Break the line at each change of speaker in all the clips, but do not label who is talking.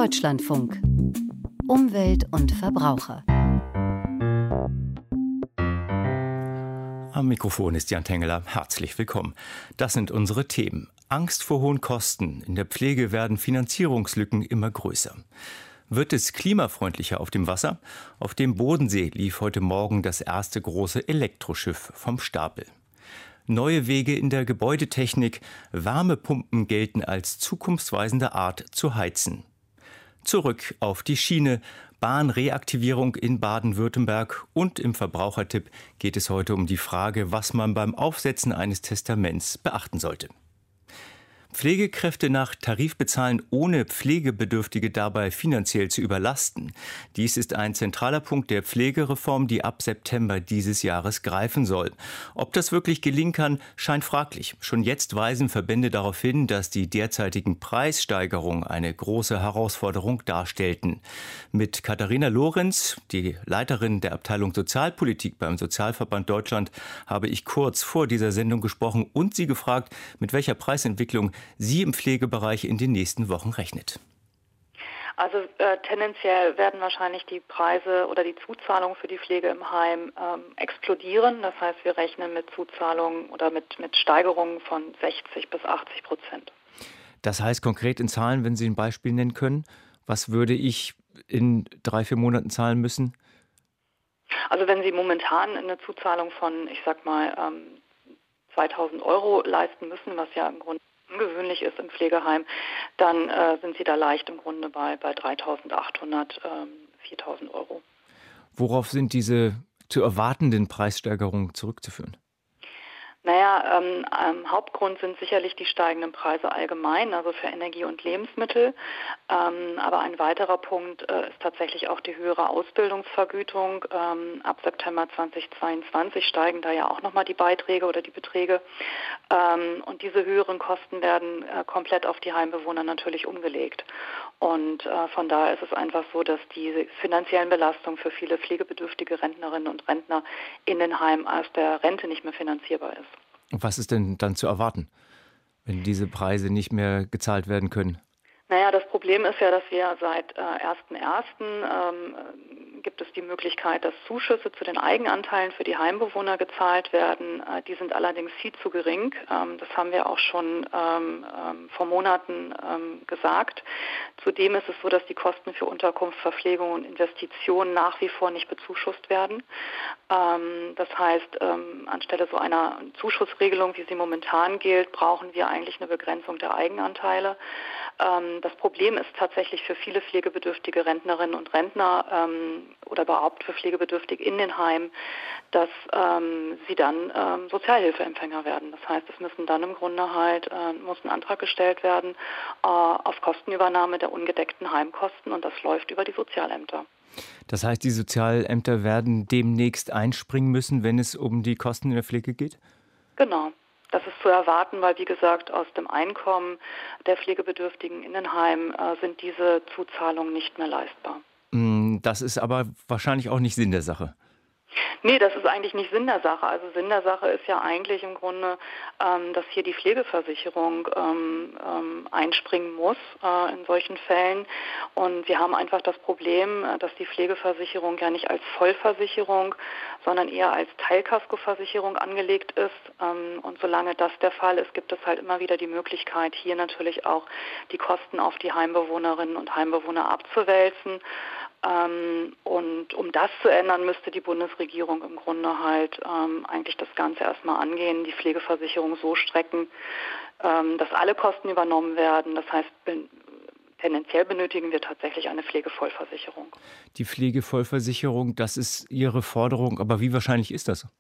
Deutschlandfunk. Umwelt und Verbraucher.
Am Mikrofon ist Jan Tengeler. Herzlich willkommen. Das sind unsere Themen. Angst vor hohen Kosten. In der Pflege werden Finanzierungslücken immer größer. Wird es klimafreundlicher auf dem Wasser? Auf dem Bodensee lief heute Morgen das erste große Elektroschiff vom Stapel. Neue Wege in der Gebäudetechnik. Wärmepumpen gelten als zukunftsweisende Art zu heizen. Zurück auf die Schiene. Bahnreaktivierung in Baden-Württemberg und im Verbrauchertipp geht es heute um die Frage, was man beim Aufsetzen eines Testaments beachten sollte. Pflegekräfte nach Tarif bezahlen, ohne Pflegebedürftige dabei finanziell zu überlasten. Dies ist ein zentraler Punkt der Pflegereform, die ab September dieses Jahres greifen soll. Ob das wirklich gelingen kann, scheint fraglich. Schon jetzt weisen Verbände darauf hin, dass die derzeitigen Preissteigerungen eine große Herausforderung darstellten. Mit Katharina Lorenz, die Leiterin der Abteilung Sozialpolitik beim Sozialverband Deutschland, habe ich kurz vor dieser Sendung gesprochen und sie gefragt, mit welcher Preisentwicklung sie im Pflegebereich in den nächsten Wochen rechnet.
Also tendenziell werden wahrscheinlich die Preise oder die Zuzahlungen für die Pflege im Heim explodieren. Das heißt, wir rechnen mit Zuzahlungen oder mit Steigerungen von 60% bis 80%.
Das heißt konkret in Zahlen, wenn Sie ein Beispiel nennen können, was würde ich in 3-4 Monaten zahlen müssen?
Also wenn Sie momentan eine Zuzahlung von, 2.000 Euro leisten müssen, was ja im Grunde ungewöhnlich ist im Pflegeheim, dann sind Sie da leicht im Grunde bei 3.800, 4.000 Euro.
Worauf sind diese zu erwartenden Preissteigerungen zurückzuführen?
Hauptgrund sind sicherlich die steigenden Preise allgemein, also für Energie und Lebensmittel. Aber ein weiterer Punkt ist tatsächlich auch die höhere Ausbildungsvergütung. Ab September 2022 steigen da ja auch nochmal die Beiträge oder die Beträge. Und diese höheren Kosten werden komplett auf die Heimbewohner natürlich umgelegt. Und von daher ist es einfach so, dass die finanziellen Belastungen für viele pflegebedürftige Rentnerinnen und Rentner in den Heimen aus der Rente nicht mehr finanzierbar ist.
Und was ist denn dann zu erwarten, wenn diese Preise nicht mehr gezahlt werden können?
Das Problem ist ja, dass wir seit 1.1. Gibt es die Möglichkeit, dass Zuschüsse zu den Eigenanteilen für die Heimbewohner gezahlt werden. Die sind allerdings viel zu gering. Das haben wir auch schon vor Monaten gesagt. Zudem ist es so, dass die Kosten für Unterkunft, Verpflegung und Investitionen nach wie vor nicht bezuschusst werden. Das heißt, anstelle so einer Zuschussregelung, wie sie momentan gilt, brauchen wir eigentlich eine Begrenzung der Eigenanteile. Das Problem ist tatsächlich für viele pflegebedürftige Rentnerinnen und Rentner oder überhaupt für Pflegebedürftige in den Heimen, dass sie dann Sozialhilfeempfänger werden. Das heißt, es müssen dann im Grunde muss ein Antrag gestellt werden auf Kostenübernahme der ungedeckten Heimkosten und das läuft über die Sozialämter.
Das heißt, die Sozialämter werden demnächst einspringen müssen, wenn es um die Kosten in der Pflege geht?
Genau. Das ist zu erwarten, weil, wie gesagt, aus dem Einkommen der Pflegebedürftigen in den Heimen sind diese Zuzahlungen nicht mehr leistbar.
Das ist aber wahrscheinlich auch nicht Sinn der Sache.
Nee, das ist eigentlich nicht Sinn der Sache. Also Sinn der Sache ist ja eigentlich im Grunde, dass hier die Pflegeversicherung einspringen muss in solchen Fällen. Und wir haben einfach das Problem, dass die Pflegeversicherung ja nicht als Vollversicherung, sondern eher als Teilkaskoversicherung angelegt ist. Und solange das der Fall ist, gibt es halt immer wieder die Möglichkeit, hier natürlich auch die Kosten auf die Heimbewohnerinnen und Heimbewohner abzuwälzen. Und um das zu ändern, müsste die Bundesregierung im Grunde eigentlich das Ganze erstmal angehen, die Pflegeversicherung so strecken, dass alle Kosten übernommen werden. Das heißt, tendenziell benötigen wir tatsächlich eine Pflegevollversicherung.
Die Pflegevollversicherung, das ist Ihre Forderung, aber wie wahrscheinlich ist das?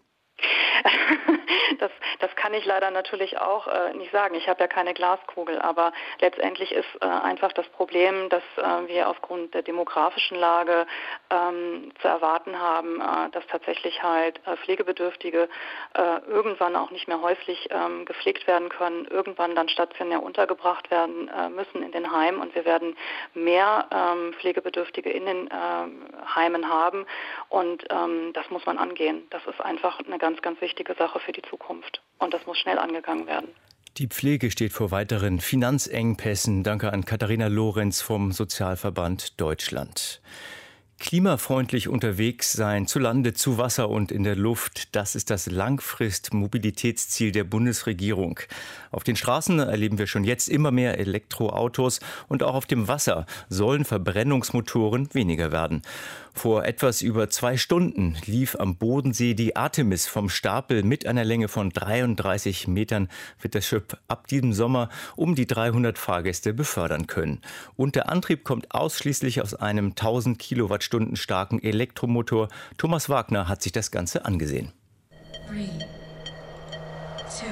Das kann ich leider natürlich auch nicht sagen. Ich habe ja keine Glaskugel, aber letztendlich ist einfach das Problem, dass wir aufgrund der demografischen Lage zu erwarten haben, dass tatsächlich Pflegebedürftige irgendwann auch nicht mehr häuslich gepflegt werden können, irgendwann dann stationär untergebracht werden müssen in den Heimen und wir werden mehr Pflegebedürftige in den Heimen haben und das muss man angehen. Das ist einfach eine ganz, ganz wichtige Sache für die Zukunft. Und das muss schnell angegangen werden.
Die Pflege steht vor weiteren Finanzengpässen. Danke an Katharina Lorenz vom Sozialverband Deutschland. Klimafreundlich unterwegs sein, zu Lande, zu Wasser und in der Luft, das ist das Langfrist-Mobilitätsziel der Bundesregierung. Auf den Straßen erleben wir schon jetzt immer mehr Elektroautos und auch auf dem Wasser sollen Verbrennungsmotoren weniger werden. Vor etwas über 2 Stunden lief am Bodensee die Artemis vom Stapel. Mit einer Länge von 33 Metern wird das Schiff ab diesem Sommer um die 300 Fahrgäste befördern können. Und der Antrieb kommt ausschließlich aus einem 1000 Kilowattstunden starken Elektromotor. Thomas Wagner hat sich das Ganze angesehen. 3, 2, 1,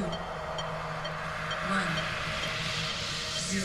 0.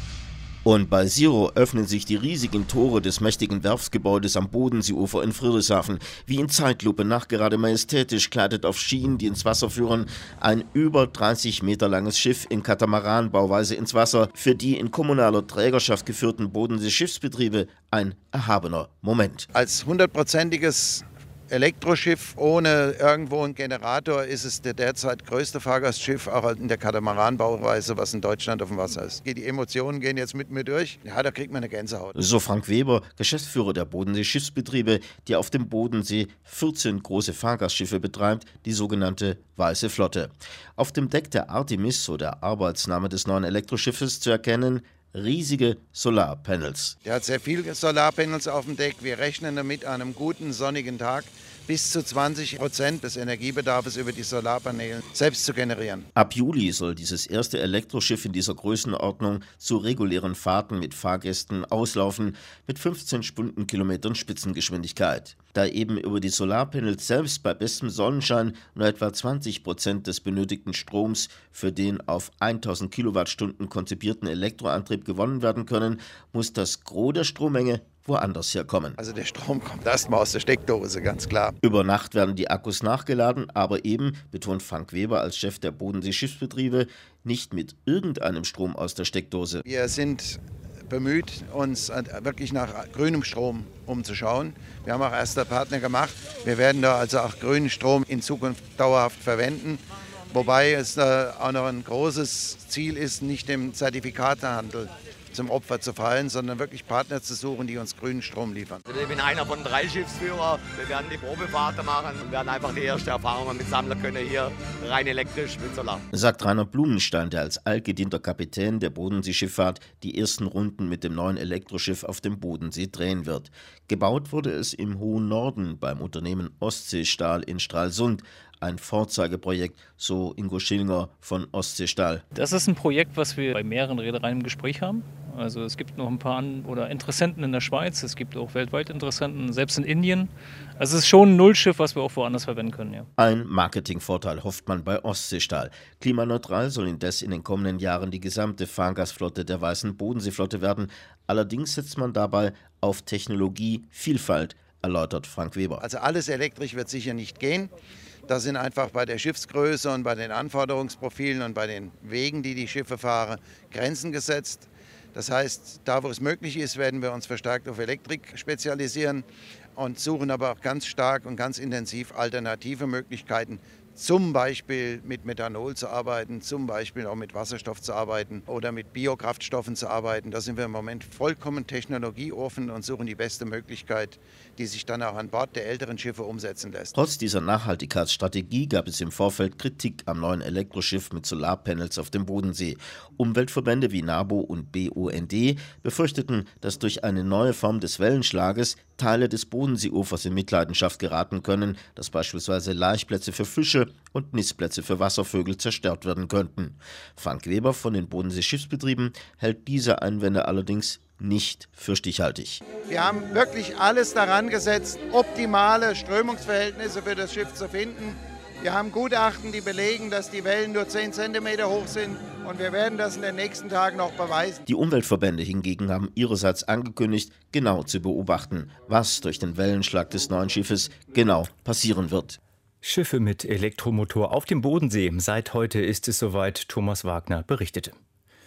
Und bei Zero öffnen sich die riesigen Tore des mächtigen Werftsgebäudes am Bodenseeufer in Friedrichshafen. Wie in Zeitlupe, nachgerade majestätisch, gleitet auf Schienen, die ins Wasser führen, ein über 30 Meter langes Schiff in Katamaranbauweise ins Wasser. Für die in kommunaler Trägerschaft geführten Bodensee-Schiffsbetriebe ein erhabener Moment.
Als 100%iges Elektroschiff ohne irgendwo einen Generator ist es der derzeit größte Fahrgastschiff, auch in der Katamaranbauweise, was in Deutschland auf dem Wasser ist. Die Emotionen gehen jetzt mit mir durch. Ja, da kriegt man eine Gänsehaut.
So Frank Weber, Geschäftsführer der Bodensee-Schiffsbetriebe, die auf dem Bodensee 14 große Fahrgastschiffe betreibt, die sogenannte Weiße Flotte. Auf dem Deck der Artemis, so der Arbeitsname des neuen Elektroschiffes, zu erkennen, riesige Solarpanels.
Der hat sehr viele Solarpanels auf dem Deck. Wir rechnen damit an einem guten sonnigen Tag bis zu 20% des Energiebedarfs über die Solarpaneele selbst zu generieren.
Ab Juli soll dieses erste Elektroschiff in dieser Größenordnung zu regulären Fahrten mit Fahrgästen auslaufen, mit 15 Stundenkilometern Spitzengeschwindigkeit. Da eben über die Solarpanels selbst bei bestem Sonnenschein nur etwa 20% des benötigten Stroms für den auf 1000 Kilowattstunden konzipierten Elektroantrieb gewonnen werden können, muss das Gros der Strommenge woanders herkommen.
Also der Strom kommt erstmal aus der Steckdose, ganz klar.
Über Nacht werden die Akkus nachgeladen, aber eben, betont Frank Weber als Chef der Bodensee-Schiffsbetriebe, nicht mit irgendeinem Strom aus der Steckdose.
Wir sind bemüht, uns wirklich nach grünem Strom umzuschauen. Wir haben auch erste Partner gemacht. Wir werden da also auch grünen Strom in Zukunft dauerhaft verwenden. Wobei es auch noch ein großes Ziel ist, nicht dem Zertifikatehandel zum Opfer zu fallen, sondern wirklich Partner zu suchen, die uns grünen Strom liefern.
Ich bin einer von 3 Schiffsführern. Wir werden die Probefahrten machen und werden einfach die erste Erfahrung mit sammeln können, hier rein elektrisch mit Solar.
Sagt Rainer Blumenstein, der als altgedienter Kapitän der Bodenseeschifffahrt die ersten Runden mit dem neuen Elektroschiff auf dem Bodensee drehen wird. Gebaut wurde es im hohen Norden beim Unternehmen Ostseestahl in Stralsund. Ein Vorzeigeprojekt, so Ingo Schillinger von Ostseestahl.
Das ist ein Projekt, was wir bei mehreren Reedereien im Gespräch haben. Also es gibt noch ein paar Interessenten in der Schweiz, es gibt auch weltweit Interessenten, selbst in Indien. Also es ist schon ein Nullschiff, was wir auch woanders verwenden können. Ja.
Ein Marketingvorteil hofft man bei Ostseestahl. Klimaneutral soll indes in den kommenden Jahren die gesamte Fahrgastflotte der Weißen Bodenseeflotte werden. Allerdings setzt man dabei auf Technologievielfalt, erläutert Frank Weber.
Also alles elektrisch wird sicher nicht gehen. Da sind einfach bei der Schiffsgröße und bei den Anforderungsprofilen und bei den Wegen, die die Schiffe fahren, Grenzen gesetzt. Das heißt, da wo es möglich ist, werden wir uns verstärkt auf Elektrik spezialisieren und suchen aber auch ganz stark und ganz intensiv alternative Möglichkeiten, zum Beispiel mit Methanol zu arbeiten, zum Beispiel auch mit Wasserstoff zu arbeiten oder mit Biokraftstoffen zu arbeiten. Da sind wir im Moment vollkommen technologieoffen und suchen die beste Möglichkeit, die sich dann auch an Bord der älteren Schiffe umsetzen lässt.
Trotz dieser Nachhaltigkeitsstrategie gab es im Vorfeld Kritik am neuen Elektroschiff mit Solarpanels auf dem Bodensee. Umweltverbände wie NABO und BUND befürchteten, dass durch eine neue Form des Wellenschlages Teile des Bodenseeufers in Mitleidenschaft geraten können, dass beispielsweise Laichplätze für Fische und Nistplätze für Wasservögel zerstört werden könnten. Frank Weber von den Bodensee-Schiffsbetrieben hält diese Einwände allerdings nicht für stichhaltig.
Wir haben wirklich alles daran gesetzt, optimale Strömungsverhältnisse für das Schiff zu finden. Wir haben Gutachten, die belegen, dass die Wellen nur 10 cm hoch sind und wir werden das in den nächsten Tagen noch beweisen.
Die Umweltverbände hingegen haben ihrerseits angekündigt, genau zu beobachten, was durch den Wellenschlag des neuen Schiffes genau passieren wird.
Schiffe mit Elektromotor auf dem Bodensee. Seit heute ist es soweit, Thomas Wagner berichtete.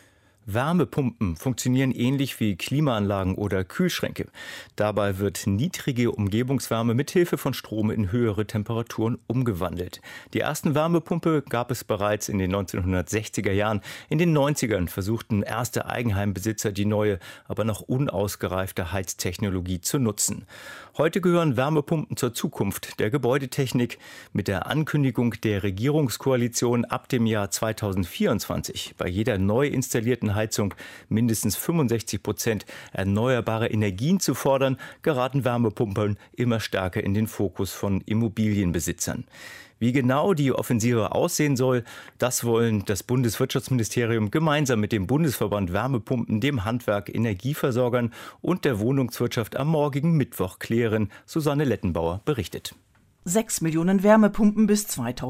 Wärmepumpen funktionieren ähnlich wie Klimaanlagen oder Kühlschränke. Dabei wird niedrige Umgebungswärme mithilfe von Strom in höhere Temperaturen umgewandelt. Die ersten Wärmepumpe gab es bereits in den 1960er Jahren. In den 90ern versuchten erste Eigenheimbesitzer die neue, aber noch unausgereifte Heiztechnologie zu nutzen. Heute gehören Wärmepumpen zur Zukunft der Gebäudetechnik. Mit der Ankündigung der Regierungskoalition ab dem Jahr 2024 bei jeder neu installierten Heizung mindestens 65% erneuerbare Energien zu fordern, geraten Wärmepumpen immer stärker in den Fokus von Immobilienbesitzern. Wie genau die Offensive aussehen soll, das wollen das Bundeswirtschaftsministerium gemeinsam mit dem Bundesverband Wärmepumpen, dem Handwerk, Energieversorgern und der Wohnungswirtschaft am morgigen Mittwoch klären. Susanne Lettenbauer berichtet.
6 Millionen Wärmepumpen bis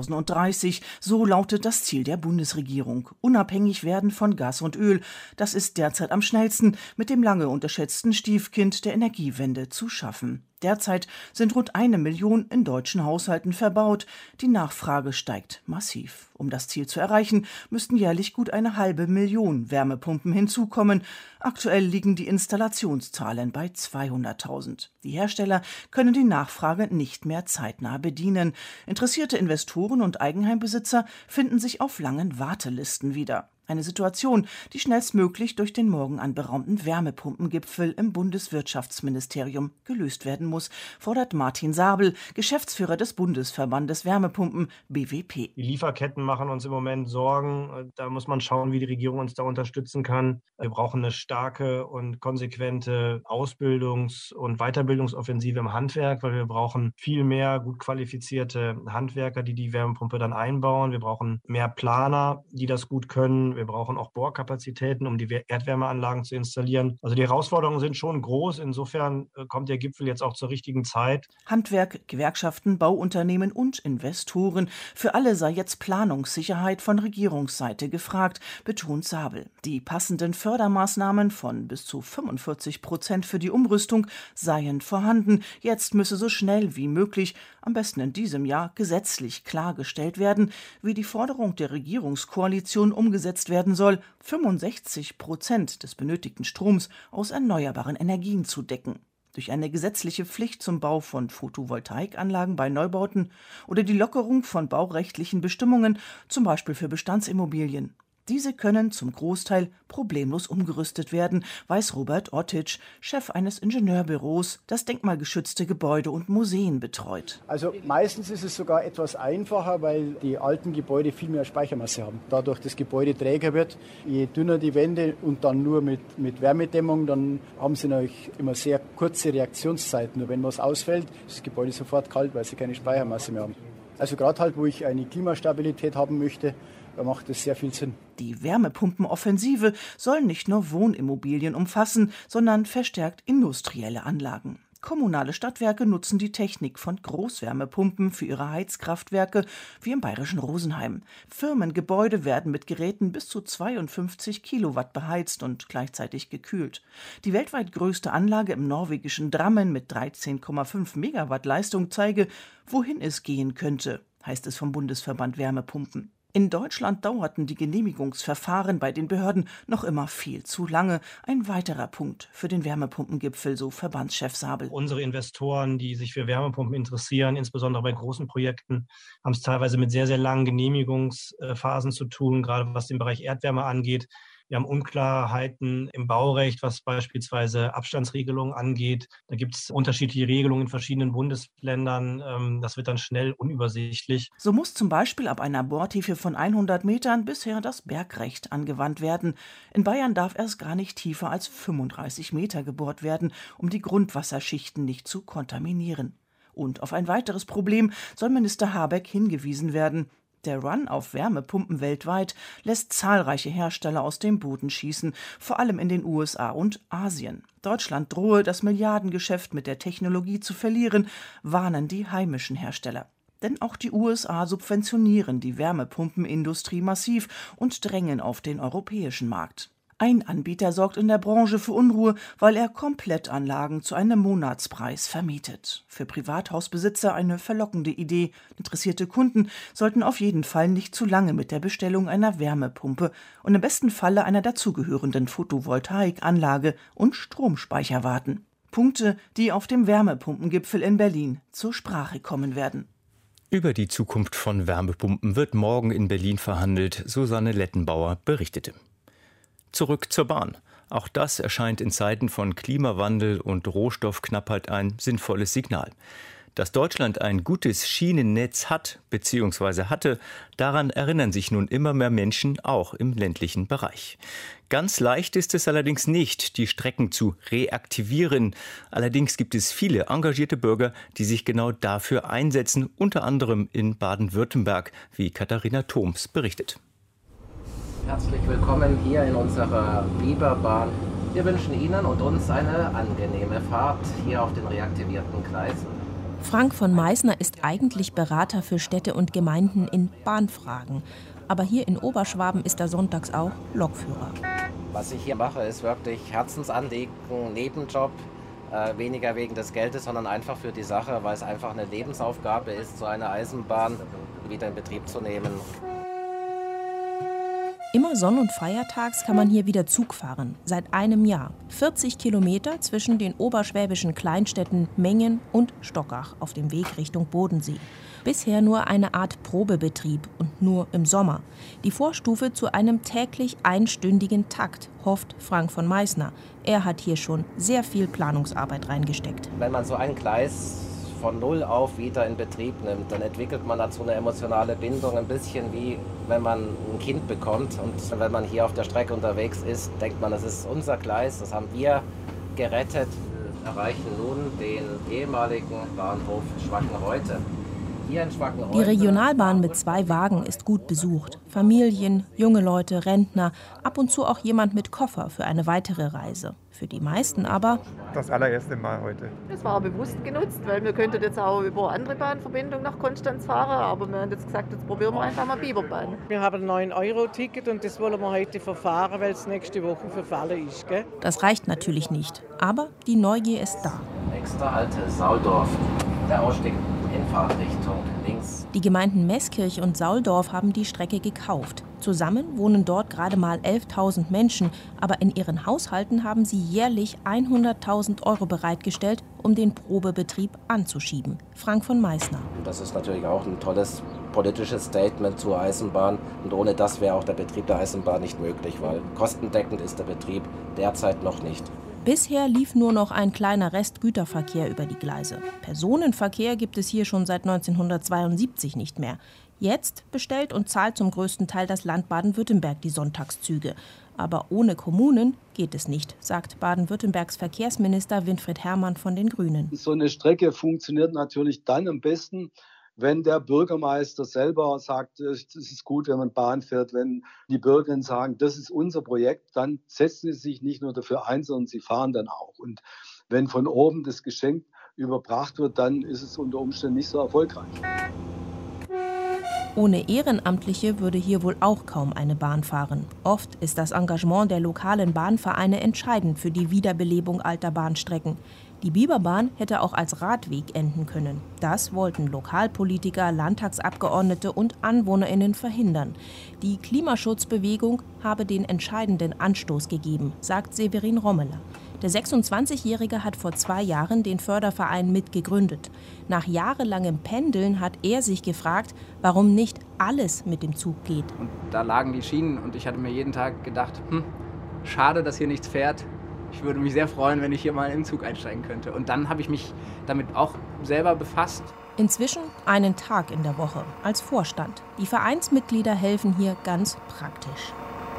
2030, so lautet das Ziel der Bundesregierung. Unabhängig werden von Gas und Öl, das ist derzeit am schnellsten mit dem lange unterschätzten Stiefkind der Energiewende zu schaffen. Derzeit sind rund 1 Million in deutschen Haushalten verbaut. Die Nachfrage steigt massiv. Um das Ziel zu erreichen, müssten jährlich gut 500.000 Wärmepumpen hinzukommen. Aktuell liegen die Installationszahlen bei 200.000. Die Hersteller können die Nachfrage nicht mehr zeitnah bedienen. Interessierte Investoren und Eigenheimbesitzer finden sich auf langen Wartelisten wieder. Eine Situation, die schnellstmöglich durch den morgen anberaumten Wärmepumpengipfel im Bundeswirtschaftsministerium gelöst werden muss, fordert Martin Sabel, Geschäftsführer des Bundesverbandes Wärmepumpen BWP.
Die Lieferketten machen uns im Moment Sorgen. Da muss man schauen, wie die Regierung uns da unterstützen kann. Wir brauchen eine starke und konsequente Ausbildungs- und Weiterbildungsoffensive im Handwerk, weil wir brauchen viel mehr gut qualifizierte Handwerker, die die Wärmepumpe dann einbauen. Wir brauchen mehr Planer, die das gut können. Wir brauchen auch Bohrkapazitäten, um die Erdwärmeanlagen zu installieren. Also die Herausforderungen sind schon groß. Insofern kommt der Gipfel jetzt auch zur richtigen Zeit.
Handwerk, Gewerkschaften, Bauunternehmen und Investoren. Für alle sei jetzt Planungssicherheit von Regierungsseite gefragt, betont Sabel. Die passenden Fördermaßnahmen von bis zu 45% für die Umrüstung seien vorhanden. Jetzt müsse so schnell wie möglich, am besten in diesem Jahr, gesetzlich klargestellt werden, wie die Forderung der Regierungskoalition umgesetzt werden soll, 65% des benötigten Stroms aus erneuerbaren Energien zu decken. Durch eine gesetzliche Pflicht zum Bau von Photovoltaikanlagen bei Neubauten oder die Lockerung von baurechtlichen Bestimmungen, zum Beispiel für Bestandsimmobilien. Diese können zum Großteil problemlos umgerüstet werden, weiß Robert Ottitsch, Chef eines Ingenieurbüros, das denkmalgeschützte Gebäude und Museen betreut.
Also meistens ist es sogar etwas einfacher, weil die alten Gebäude viel mehr Speichermasse haben. Dadurch das Gebäude träger wird. Je dünner die Wände und dann nur mit Wärmedämmung, dann haben sie natürlich immer sehr kurze Reaktionszeiten. Nur wenn was ausfällt, ist das Gebäude sofort kalt, weil sie keine Speichermasse mehr haben. Also gerade halt, wo ich eine Klimastabilität haben möchte, da macht es sehr viel Sinn.
Die Wärmepumpenoffensive soll nicht nur Wohnimmobilien umfassen, sondern verstärkt industrielle Anlagen. Kommunale Stadtwerke nutzen die Technik von Großwärmepumpen für ihre Heizkraftwerke, wie im bayerischen Rosenheim. Firmengebäude werden mit Geräten bis zu 52 Kilowatt beheizt und gleichzeitig gekühlt. Die weltweit größte Anlage im norwegischen Drammen mit 13,5 Megawatt Leistung zeige, wohin es gehen könnte, heißt es vom Bundesverband Wärmepumpen. In Deutschland dauerten die Genehmigungsverfahren bei den Behörden noch immer viel zu lange. Ein weiterer Punkt für den Wärmepumpengipfel, so Verbandschef Sabel.
Unsere Investoren, die sich für Wärmepumpen interessieren, insbesondere bei großen Projekten, haben es teilweise mit sehr, sehr langen Genehmigungsphasen zu tun, gerade was den Bereich Erdwärme angeht. Wir haben Unklarheiten im Baurecht, was beispielsweise Abstandsregelungen angeht. Da gibt es unterschiedliche Regelungen in verschiedenen Bundesländern. Das wird dann schnell unübersichtlich.
So muss zum Beispiel ab einer Bohrtiefe von 100 Metern bisher das Bergrecht angewandt werden. In Bayern darf erst gar nicht tiefer als 35 Meter gebohrt werden, um die Grundwasserschichten nicht zu kontaminieren. Und auf ein weiteres Problem soll Minister Habeck hingewiesen werden. Der Run auf Wärmepumpen weltweit lässt zahlreiche Hersteller aus dem Boden schießen, vor allem in den USA und Asien. Deutschland drohe, das Milliardengeschäft mit der Technologie zu verlieren, warnen die heimischen Hersteller. Denn auch die USA subventionieren die Wärmepumpenindustrie massiv und drängen auf den europäischen Markt. Ein Anbieter sorgt in der Branche für Unruhe, weil er Komplettanlagen zu einem Monatspreis vermietet. Für Privathausbesitzer eine verlockende Idee. Interessierte Kunden sollten auf jeden Fall nicht zu lange mit der Bestellung einer Wärmepumpe und im besten Falle einer dazugehörenden Photovoltaikanlage und Stromspeicher warten. Punkte, die auf dem Wärmepumpengipfel in Berlin zur Sprache kommen werden.
Über die Zukunft von Wärmepumpen wird morgen in Berlin verhandelt, Susanne Lettenbauer berichtete. Zurück zur Bahn. Auch das erscheint in Zeiten von Klimawandel und Rohstoffknappheit ein sinnvolles Signal. Dass Deutschland ein gutes Schienennetz hat bzw. hatte, daran erinnern sich nun immer mehr Menschen, auch im ländlichen Bereich. Ganz leicht ist es allerdings nicht, die Strecken zu reaktivieren. Allerdings gibt es viele engagierte Bürger, die sich genau dafür einsetzen, unter anderem in Baden-Württemberg, wie Katharina Thoms berichtet.
Herzlich willkommen hier in unserer Biberbahn. Wir wünschen Ihnen und uns eine angenehme Fahrt hier auf den reaktivierten Gleisen.
Frank von Meissner ist eigentlich Berater für Städte und Gemeinden in Bahnfragen. Aber hier in Oberschwaben ist er sonntags auch Lokführer.
Was ich hier mache, ist wirklich Herzensanliegen, Nebenjob. Weniger wegen des Geldes, sondern einfach für die Sache, weil es einfach eine Lebensaufgabe ist, so eine Eisenbahn wieder in Betrieb zu nehmen.
Immer sonn- und feiertags kann man hier wieder Zug fahren, seit einem Jahr. 40 Kilometer zwischen den oberschwäbischen Kleinstädten Mengen und Stockach auf dem Weg Richtung Bodensee. Bisher nur eine Art Probebetrieb und nur im Sommer. Die Vorstufe zu einem täglich einstündigen Takt, hofft Frank von Meissner. Er hat hier schon sehr viel Planungsarbeit reingesteckt.
Wenn man so ein Gleis von null auf wieder in Betrieb nimmt, dann entwickelt man dazu eine emotionale Bindung, ein bisschen wie wenn man ein Kind bekommt. Und wenn man hier auf der Strecke unterwegs ist, denkt man, das ist unser Gleis, das haben wir gerettet. Wir erreichen nun den ehemaligen Bahnhof Schwackenreute. Hier in Schwackenreute.
Die Regionalbahn mit 2 Wagen ist gut besucht. Familien, junge Leute, Rentner, ab und zu auch jemand mit Koffer für eine weitere Reise. Für die meisten aber
das allererste Mal heute.
Das war bewusst genutzt, weil wir könnten jetzt auch über andere Bahnverbindungen nach Konstanz fahren, aber wir haben jetzt gesagt, jetzt probieren wir einfach mal Biberbahn.
Wir haben ein 9-Euro-Ticket und das wollen wir heute verfahren, weil es nächste Woche verfallen ist. Gell?
Das reicht natürlich nicht, aber die Neugier ist da.
Nächster Halt Sauldorf, der Ausstieg in Fahrtrichtung links.
Die Gemeinden Meßkirch und Sauldorf haben die Strecke gekauft. Zusammen wohnen dort gerade mal 11.000 Menschen, aber in ihren Haushalten haben sie jährlich 100.000 Euro bereitgestellt, um den Probebetrieb anzuschieben. Frank von Meissner.
Das ist natürlich auch ein tolles politisches Statement zur Eisenbahn und ohne das wäre auch der Betrieb der Eisenbahn nicht möglich, weil kostendeckend ist der Betrieb derzeit noch nicht.
Bisher lief nur noch ein kleiner Rest Güterverkehr über die Gleise. Personenverkehr gibt es hier schon seit 1972 nicht mehr. Jetzt bestellt und zahlt zum größten Teil das Land Baden-Württemberg die Sonntagszüge. Aber ohne Kommunen geht es nicht, sagt Baden-Württembergs Verkehrsminister Winfried Herrmann von den Grünen.
So eine Strecke funktioniert natürlich dann am besten, wenn der Bürgermeister selber sagt, es ist gut, wenn man Bahn fährt, wenn die Bürgerinnen sagen, das ist unser Projekt, dann setzen sie sich nicht nur dafür ein, sondern sie fahren dann auch. Und wenn von oben das Geschenk überbracht wird, dann ist es unter Umständen nicht so erfolgreich.
Ohne Ehrenamtliche würde hier wohl auch kaum eine Bahn fahren. Oft ist das Engagement der lokalen Bahnvereine entscheidend für die Wiederbelebung alter Bahnstrecken. Die Biberbahn hätte auch als Radweg enden können. Das wollten Lokalpolitiker, Landtagsabgeordnete und AnwohnerInnen verhindern. Die Klimaschutzbewegung habe den entscheidenden Anstoß gegeben, sagt Severin Rommeler. Der 26-Jährige hat vor 2 Jahren den Förderverein mitgegründet. Nach jahrelangem Pendeln hat er sich gefragt, warum nicht alles mit dem Zug geht.
Und da lagen die Schienen und ich hatte mir jeden Tag gedacht, schade, dass hier nichts fährt. Ich würde mich sehr freuen, wenn ich hier mal im Zug einsteigen könnte. Und dann habe ich mich damit auch selber befasst.
Inzwischen einen Tag in der Woche als Vorstand. Die Vereinsmitglieder helfen hier ganz praktisch.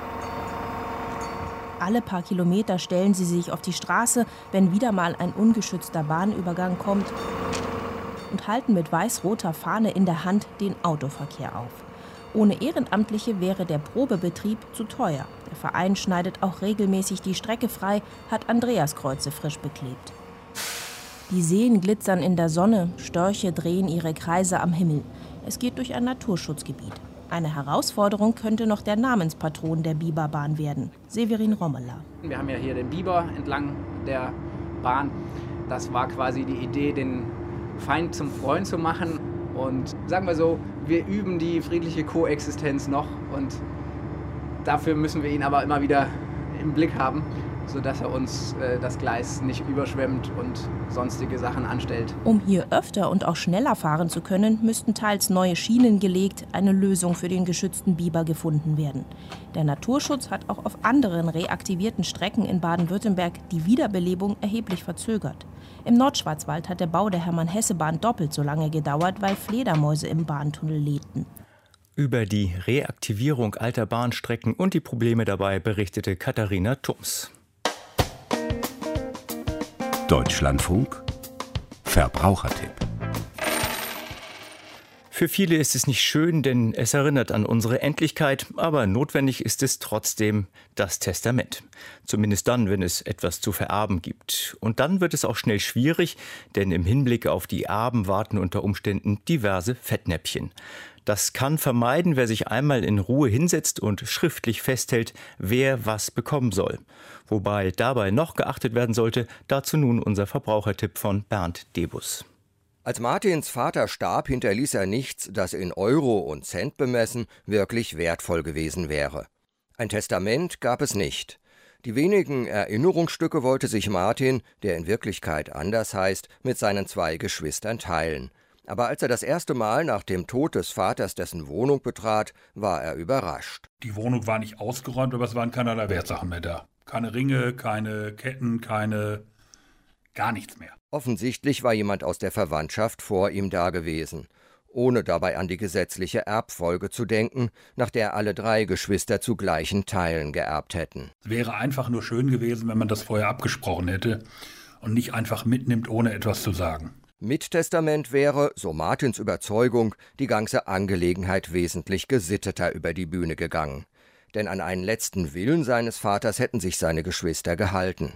Alle paar Kilometer stellen sie sich auf die Straße, wenn wieder mal ein ungeschützter Bahnübergang kommt, und halten mit weiß-roter Fahne in der Hand den Autoverkehr auf. Ohne Ehrenamtliche wäre der Probebetrieb zu teuer. Der Verein schneidet auch regelmäßig die Strecke frei, hat Andreaskreuze frisch beklebt. Die Seen glitzern in der Sonne, Störche drehen ihre Kreise am Himmel. Es geht durch ein Naturschutzgebiet. Eine Herausforderung könnte noch der Namenspatron der Biberbahn werden, Severin Rommeler.
Wir haben ja hier den Biber entlang der Bahn. Das war quasi die Idee, den Feind zum Freund zu machen. Und sagen wir so, wir üben die friedliche Koexistenz noch und dafür müssen wir ihn aber immer wieder im Blick haben, sodass er uns das Gleis nicht überschwemmt und sonstige Sachen anstellt.
Um hier öfter und auch schneller fahren zu können, müssten teils neue Schienen gelegt, eine Lösung für den geschützten Biber gefunden werden. Der Naturschutz hat auch auf anderen reaktivierten Strecken in Baden-Württemberg die Wiederbelebung erheblich verzögert. Im Nordschwarzwald hat der Bau der Hermann-Hesse-Bahn doppelt so lange gedauert, weil Fledermäuse im Bahntunnel lebten.
Über die Reaktivierung alter Bahnstrecken und die Probleme dabei berichtete Katharina Thums.
Deutschlandfunk Verbrauchertipp.
Für viele ist es nicht schön, denn es erinnert an unsere Endlichkeit, aber notwendig ist es trotzdem das Testament. Zumindest dann, wenn es etwas zu vererben gibt. Und dann wird es auch schnell schwierig, denn im Hinblick auf die Erben warten unter Umständen diverse Fettnäpfchen. Das kann vermeiden, wer sich einmal in Ruhe hinsetzt und schriftlich festhält, wer was bekommen soll. Wobei dabei noch geachtet werden sollte, dazu nun unser Verbrauchertipp von Bernd Debus.
Als Martins Vater starb, hinterließ er nichts, das in Euro und Cent bemessen wirklich wertvoll gewesen wäre. Ein Testament gab es nicht. Die wenigen Erinnerungsstücke wollte sich Martin, der in Wirklichkeit anders heißt, mit seinen 2 Geschwistern teilen. Aber als er das erste Mal nach dem Tod des Vaters dessen Wohnung betrat, war er überrascht.
Die Wohnung war nicht ausgeräumt, aber es waren keinerlei Wertsachen mehr da. Keine Ringe, keine Ketten, gar nichts mehr.
Offensichtlich war jemand aus der Verwandtschaft vor ihm dagewesen, ohne dabei an die gesetzliche Erbfolge zu denken, nach der alle 3 Geschwister zu gleichen Teilen geerbt hätten.
Es wäre einfach nur schön gewesen, wenn man das vorher abgesprochen hätte und nicht einfach mitnimmt, ohne etwas zu sagen.
Mit Testament wäre, so Martins Überzeugung, die ganze Angelegenheit wesentlich gesitteter über die Bühne gegangen. Denn an einen letzten Willen seines Vaters hätten sich seine Geschwister gehalten.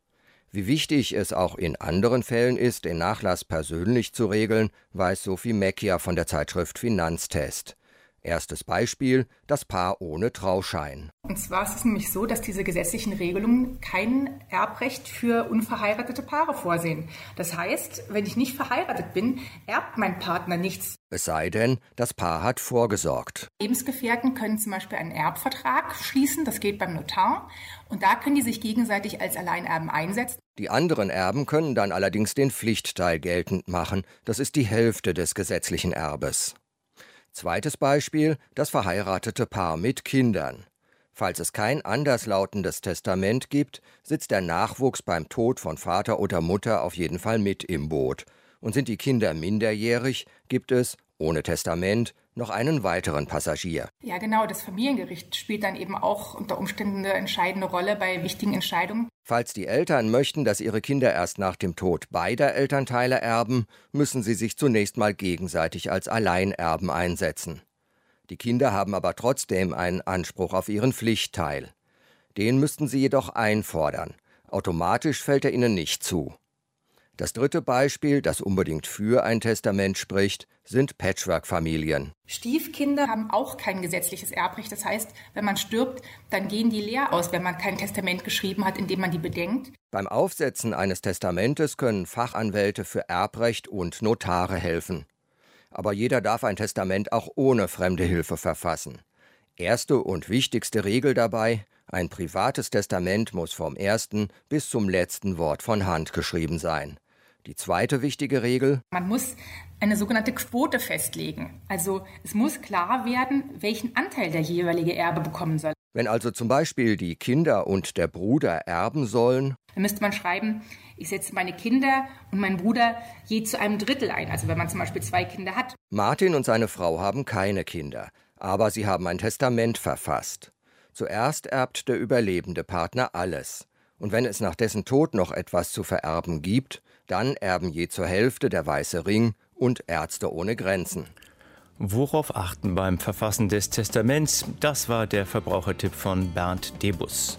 Wie wichtig es auch in anderen Fällen ist, den Nachlass persönlich zu regeln, weiß Sophie Meckia von der Zeitschrift Finanztest. Erstes Beispiel, das Paar ohne Trauschein.
Und zwar ist es nämlich so, dass diese gesetzlichen Regelungen kein Erbrecht für unverheiratete Paare vorsehen. Das heißt, wenn ich nicht verheiratet bin, erbt mein Partner nichts.
Es sei denn, das Paar hat vorgesorgt.
Lebensgefährten können zum Beispiel einen Erbvertrag schließen, das geht beim Notar. Und da können die sich gegenseitig als Alleinerben einsetzen.
Die anderen Erben können dann allerdings den Pflichtteil geltend machen. Das ist die Hälfte des gesetzlichen Erbes. Zweites Beispiel, das verheiratete Paar mit Kindern. Falls es kein anderslautendes Testament gibt, sitzt der Nachwuchs beim Tod von Vater oder Mutter auf jeden Fall mit im Boot. Und sind die Kinder minderjährig, gibt es, ohne Testament, noch einen weiteren Passagier.
Ja genau, das Familiengericht spielt dann eben auch unter Umständen eine entscheidende Rolle bei wichtigen Entscheidungen.
Falls die Eltern möchten, dass ihre Kinder erst nach dem Tod beider Elternteile erben, müssen sie sich zunächst mal gegenseitig als Alleinerben einsetzen. Die Kinder haben aber trotzdem einen Anspruch auf ihren Pflichtteil. Den müssten sie jedoch einfordern. Automatisch fällt er ihnen nicht zu. Das dritte Beispiel, das unbedingt für ein Testament spricht, sind Patchwork-Familien.
Stiefkinder haben auch kein gesetzliches Erbrecht. Das heißt, wenn man stirbt, dann gehen die leer aus, wenn man kein Testament geschrieben hat, in dem man die bedenkt.
Beim Aufsetzen eines Testamentes können Fachanwälte für Erbrecht und Notare helfen. Aber jeder darf ein Testament auch ohne fremde Hilfe verfassen. Erste und wichtigste Regel dabei: Ein privates Testament muss vom ersten bis zum letzten Wort von Hand geschrieben sein. Die zweite wichtige Regel:
Man muss eine sogenannte Quote festlegen. Also es muss klar werden, welchen Anteil der jeweilige Erbe bekommen soll.
Wenn also zum Beispiel die Kinder und der Bruder erben sollen,
dann müsste man schreiben, ich setze meine Kinder und meinen Bruder je zu einem Drittel ein. Also wenn man zum Beispiel 2 Kinder hat.
Martin und seine Frau haben keine Kinder, aber sie haben ein Testament verfasst. Zuerst erbt der überlebende Partner alles. Und wenn es nach dessen Tod noch etwas zu vererben gibt, dann erben je zur Hälfte der Weiße Ring und Ärzte ohne Grenzen.
Worauf achten beim Verfassen des Testaments? Das war der Verbrauchertipp von Bernd Debus.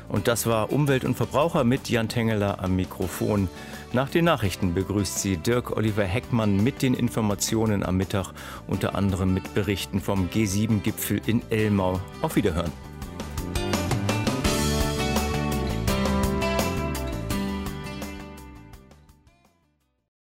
Und das war Umwelt und Verbraucher mit Jan Tengeler am Mikrofon. Nach den Nachrichten begrüßt Sie Dirk Oliver Heckmann mit den Informationen am Mittag, unter anderem mit Berichten vom G7-Gipfel in Elmau. Auf Wiederhören.